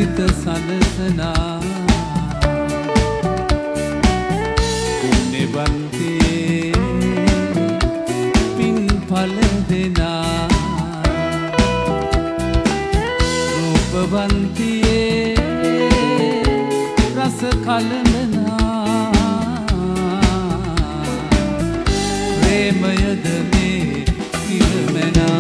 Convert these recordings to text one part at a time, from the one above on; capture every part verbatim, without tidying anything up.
සිත සනසනා පුණ්‍යවන්තියේ පින් ඵල දෙනා රූපවන්තියේ රස කලමනා ප්‍රේමයද මේ කිරමනා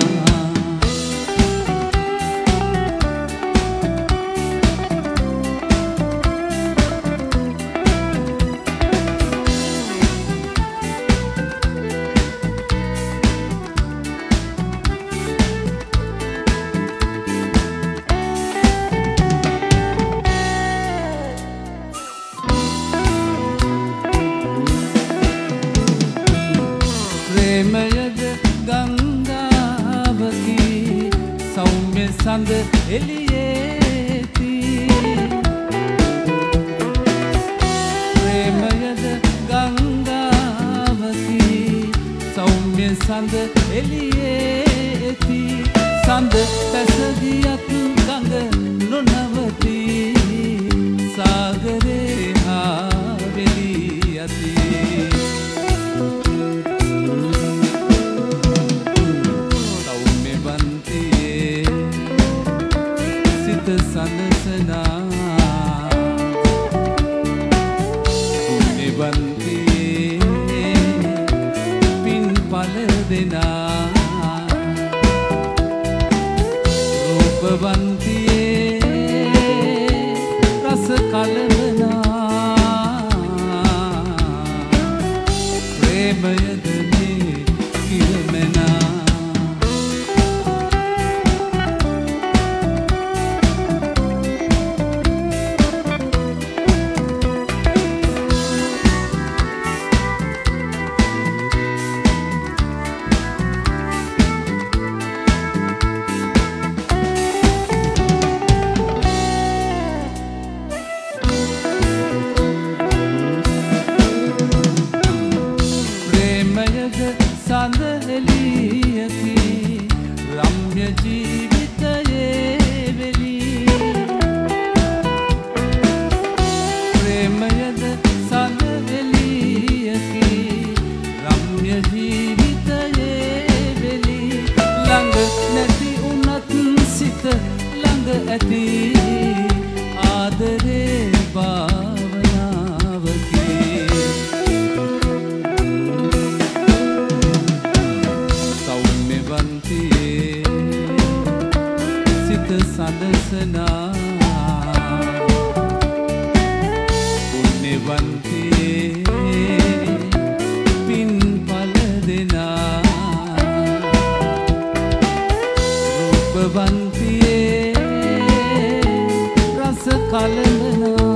ප්‍රේමයද ගංගාවකි සෞම්‍ය සඳ එළියේති ප්‍රේමයද ගංගාවකි සෞම්‍ය සඳ එළියේති සඳ පැසදියත් ගඟ නොනවති සාගරේ හා වෙලී යති සනසනා පුණ්‍යවන්තියේ පින් ඵල දෙනා රූපවන්තියේ රස කලමනා ප්‍රේමයද මේ කිරමනා සඳ එළියකි රම්‍ය ජීවිතයේ වෙලී ප්‍රේමයද සඳ එළියකි රම්‍ය ජීවිතයේ වෙලී ළඟ නැති උනත් සිත ළඟ ඇති ආදරේ භාවනාවකි සිත සනසනා පුණ්‍යවන්තියේ පින් ඵල දෙනා රූපවන්තියේ රස කලමනා